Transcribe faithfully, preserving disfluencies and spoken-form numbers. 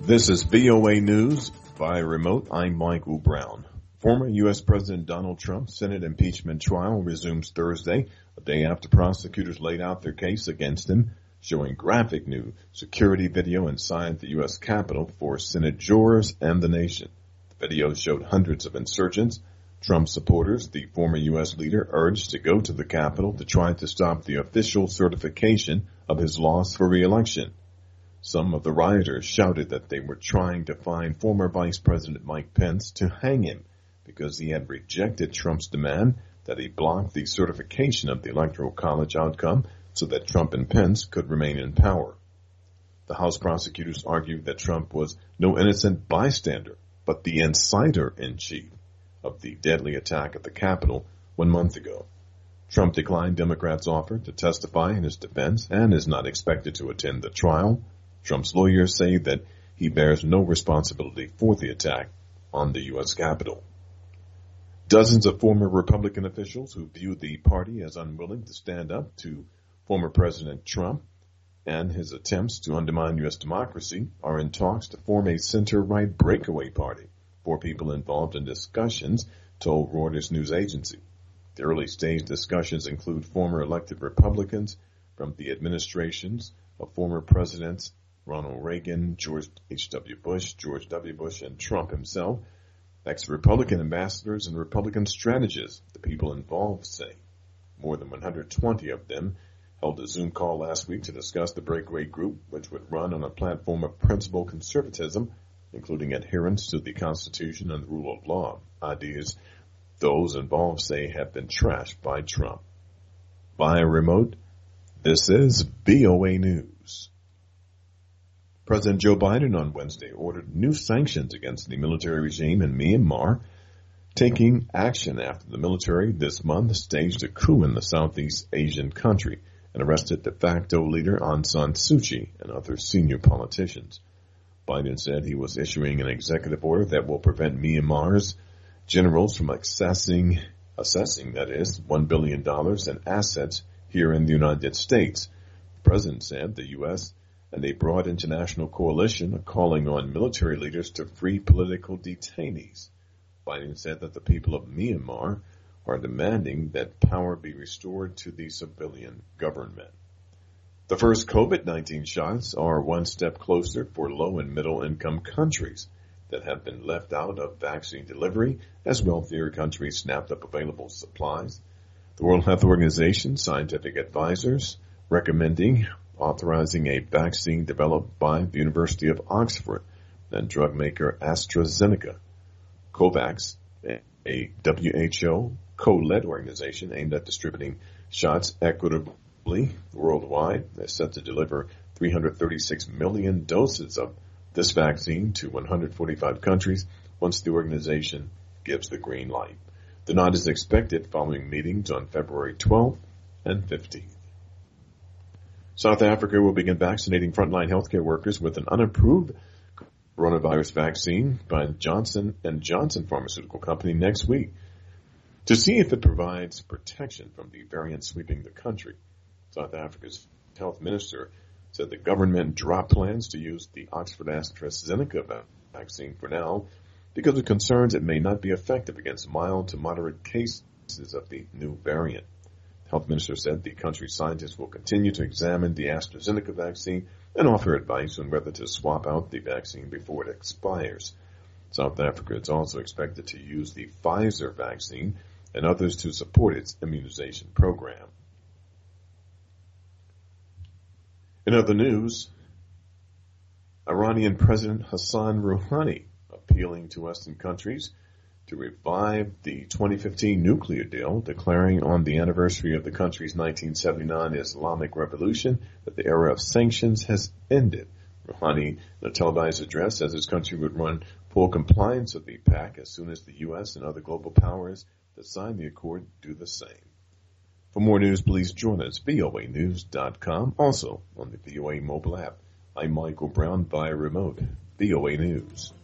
This is V O A News by remote. I'm Michael Brown. Former U S. President Donald Trump's Senate impeachment trial resumes Thursday, a day after prosecutors laid out their case against him, showing graphic new security video inside the U S. Capitol for Senate jurors and the nation. The video showed hundreds of insurgents. Trump supporters, the former U S leader, urged to go to the Capitol to try to stop the official certification of his loss for re-election. Some of the rioters shouted that they were trying to find former Vice President Mike Pence to hang him because he had rejected Trump's demand that he block the certification of the Electoral College outcome so that Trump and Pence could remain in power. The House prosecutors argued that Trump was no innocent bystander, but the insider-in-chief of the deadly attack at the Capitol one month ago. Trump declined Democrats' offer to testify in his defense and is not expected to attend the trial. Trump's lawyers say that he bears no responsibility for the attack on the U S. Capitol. Dozens of former Republican officials who view the party as unwilling to stand up to former President Trump and his attempts to undermine U S democracy are in talks to form a center-right breakaway party. Four people involved in discussions told Reuters news agency. The early-stage discussions include former elected Republicans from the administrations of former presidents Ronald Reagan, George H W. Bush, George W. Bush, and Trump himself, ex-Republican ambassadors and Republican strategists, the people involved say. More than one hundred twenty of them held a Zoom call last week to discuss the breakaway group, which would run on a platform of principled conservatism, including adherence to the Constitution and the rule of law, ideas those involved say have been trashed by Trump. Via remote, this is V O A News. President Joe Biden on Wednesday ordered new sanctions against the military regime in Myanmar, taking action after the military this month staged a coup in the Southeast Asian country and arrested de facto leader Aung San Suu Kyi and other senior politicians. Biden said he was issuing an executive order that will prevent Myanmar's generals from accessing, assessing, that is, one billion dollars in assets here in the United States. The president said the U S and a broad international coalition are calling on military leaders to free political detainees. Biden said that the people of Myanmar are demanding that power be restored to the civilian government. The first COVID nineteen shots are one step closer for low and middle income countries that have been left out of vaccine delivery as wealthier countries snapped up available supplies. The World Health Organization scientific advisors recommending authorizing a vaccine developed by the University of Oxford and drug maker AstraZeneca. COVAX, a W H O co-led organization aimed at distributing shots equitably worldwide, is set to deliver three hundred thirty-six million doses of this vaccine to one hundred forty-five countries once the organization gives the green light. The nod is expected following meetings on February twelfth and fifteenth. South Africa will begin vaccinating frontline healthcare workers with an unapproved coronavirus vaccine by Johnson and Johnson Pharmaceutical Company next week to see if it provides protection from the variant sweeping the country. South Africa's health minister said the government dropped plans to use the Oxford AstraZeneca vaccine for now because of concerns it may not be effective against mild to moderate cases of the new variant. Health Minister said the country's scientists will continue to examine the AstraZeneca vaccine and offer advice on whether to swap out the vaccine before it expires. South Africa is also expected to use the Pfizer vaccine and others to support its immunization program. In other news, Iranian President Hassan Rouhani appealing to Western countries to revive the twenty fifteen nuclear deal, declaring on the anniversary of the country's nineteen seventy-nine Islamic Revolution that the era of sanctions has ended. Rouhani, in a televised address, says his country would run full compliance with the pact as soon as the U S and other global powers that signed the accord do the same. For more news, please join us, V O A news dot com, also on the V O A mobile app. I'm Michael Brown via remote, V O A News.